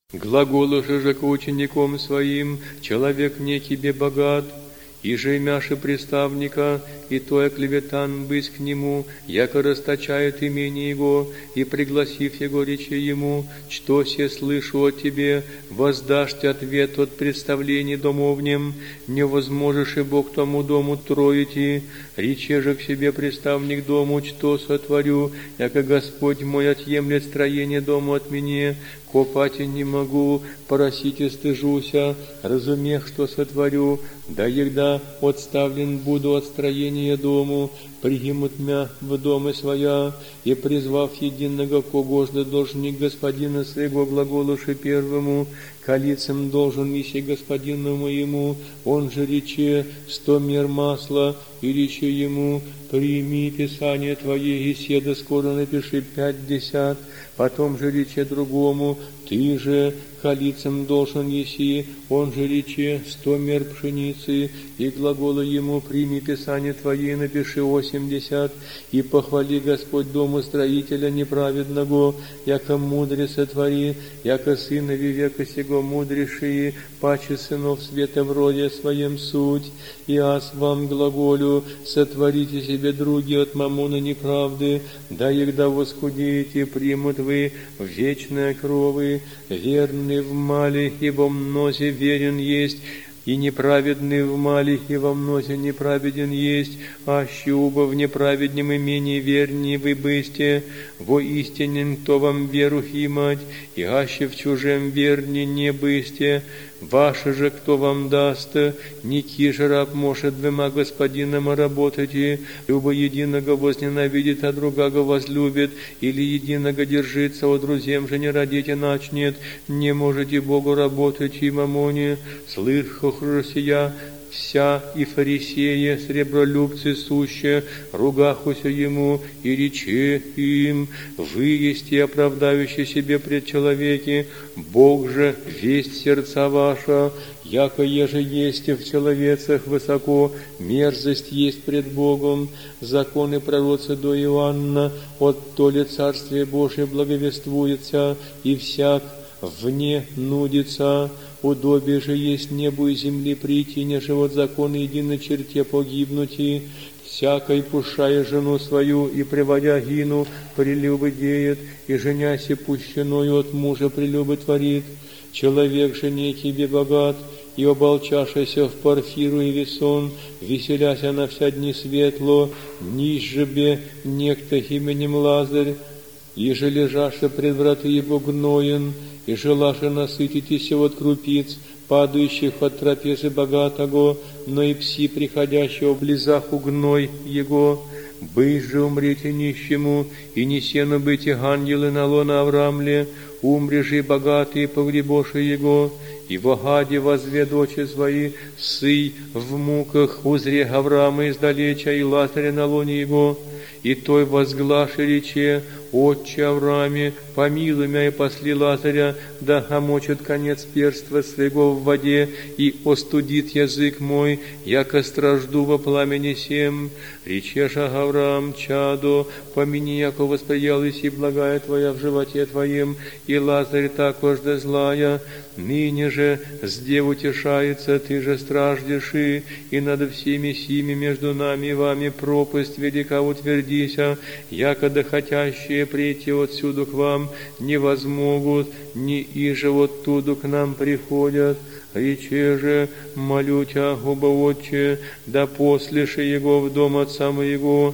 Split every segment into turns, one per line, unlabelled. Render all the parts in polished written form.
Глаголуша же к ученикам своим, человек не тебе богат, и же имяши приставника, и то клеветан бысь к нему, яко расточает имение его, и пригласив его, речи ему, что се слышу от тебе, воздашь ответ от представлений домовнем, не возможешь и Бог тому дому троити, рече же к себе приставник дому, что сотворю, яко Господь мой отъемлет строение дому от меня, копать не могу, поросить и стыжуся, разумех, что сотворю, да егда отставлен буду от строения дому, примут мя в доме своя, и призвав единого когожда должник господина своего глаголуши первому, колицем должен иси господину моему, он же рече 100 мер масла, и рече ему, прими писание твое, и седа скоро напиши 50, потом же рече другому, ты же колицем должен еси, он же рече 100 мер пшеницы, и глагола ему, прими писание твое, напиши 80, и похвали Господь дому строителя неправедного, яко мудрец сотвори, яко сынови века сего мудрейшие, паче сынов света в роде своем суть, и аз вам глаголю, сотворите себе други от мамона неправды, да егда воскудеете, примут вы в вечные кровы, верный в мале и во мнозе верен есть, и неправедный в малих и во мнозе неправеден есть, аще уба в неправеднем имении вернее вы бысте, во истинен кто вам веру имать, и аще в чужем верни не бысте, ваше же кто вам даст, ники же раб может двома господинам работать, любо единого возненавидит, а другого возлюбит, или единого держится, о друзьям же не родите начнет, не можете Богу работать и мамоне, слыхах сия, вся и фарисея, сребролюбцы суще, ругахуся ему, и рече им, вы есть и оправдающие себе пред человеки, Бог же весть сердца ваша, яко еже есть в человецах высоко, мерзость есть пред Богом, законы пророца до Иоанна, от то ли Царствие Божие благовествуется, и всяк вне нудится, удобие же есть небу и земли прийти, неже от закона единой черте погибнути, всякой пушая жену свою и приводя гину, прелюбы деет, и женяся пущеною от мужа прелюбы творит. Человек же не тебе богат, и оболчашася в парфиру и весон, веселяся на вся дни светло, ниж же бе некто именем Лазарь, и же лежаша пред враты его гноен, и желаше насытитесь от крупиц, падающих от трапезы богатого, но и пси, приходящего в близах угной его, быть же умрите нищему, и не сено быте ангелы на лона Аврамле, умри же богатые погребоши его, и в Агаде возвед очи свои, сый в муках, узре Авраама издалеча, и Лазаря на лоне его, и той возглаши рече, Отче Аврааме, помилуй меня и посли Лазаря, да омочит конец перства своего в воде, и остудит язык мой, яко стражду во пламени сем. Речеша Авраам, чадо, помяни, яко восприялась и благая твоя в животе твоем, и Лазарь також да злая. Ныне же сде утешается, ты же страждешь, и над всеми сими между нами и вами пропасть велика утвердися, яко да хотящие прийти отсюда к вам не возмогут, ни иже оттуда к нам приходят. Рече же, молю тя, оба Отче, да послеши его в дом отца моего.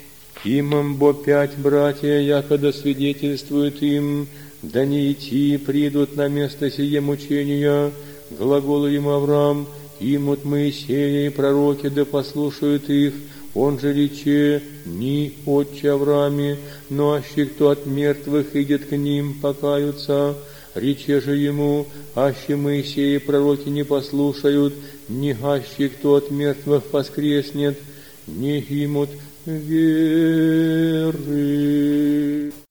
Имам бо 5 братья, яко да свидетельствуют им, да не идти придут на место сие мучения. Глаголу им Авраам, имут Моисея и пророки, да послушают их. Он же рече, ни Отче Аврааме, но аще кто от мертвых идет к ним, покаются. Рече же ему, аще Моисея и пророки не послушают, ни аще кто от мертвых воскреснет, не имут веры.